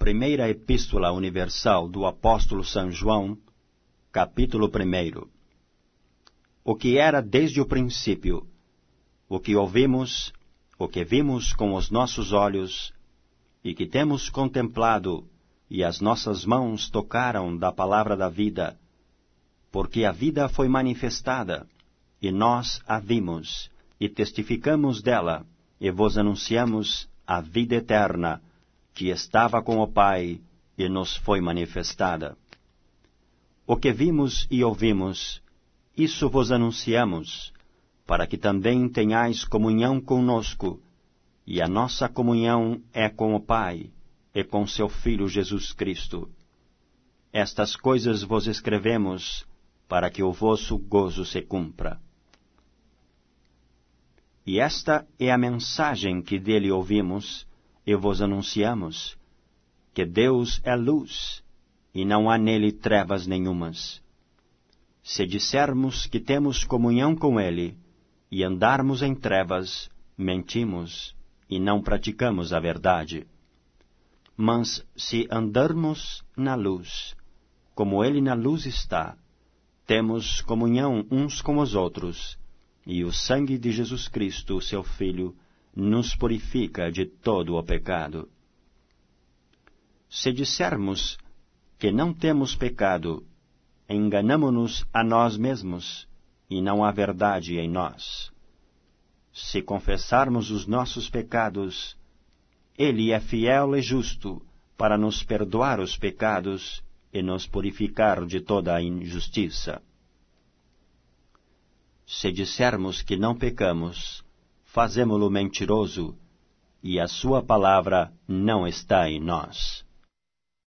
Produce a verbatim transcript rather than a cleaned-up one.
Primeira Epístola Universal do Apóstolo São João, capítulo primeiro. O que era desde o princípio, o que ouvimos, o que vimos com os nossos olhos, e que temos contemplado, e as nossas mãos tocaram da palavra da vida, porque a vida foi manifestada, e nós a vimos, e testificamos dela, e vos anunciamos a vida eterna, que estava com o Pai e nos foi manifestada. O que vimos e ouvimos, isso vos anunciamos, para que também tenhais comunhão conosco, e a nossa comunhão é com o Pai e com seu Filho Jesus Cristo. Estas coisas vos escrevemos, para que o vosso gozo se cumpra. E esta é a mensagem que dele ouvimos, e vos anunciamos, que Deus é luz, e não há nele trevas nenhumas. Se dissermos que temos comunhão com ele, e andarmos em trevas, mentimos, e não praticamos a verdade. Mas se andarmos na luz, como ele na luz está, temos comunhão uns com os outros, e o sangue de Jesus Cristo, seu Filho, nos purifica de todo o pecado. Se dissermos que não temos pecado, enganamo-nos a nós mesmos, e não há verdade em nós. Se confessarmos os nossos pecados, ele é fiel e justo para nos perdoar os pecados e nos purificar de toda a injustiça. Se dissermos que não pecamos, fazemo-lo mentiroso, e a sua palavra não está em nós.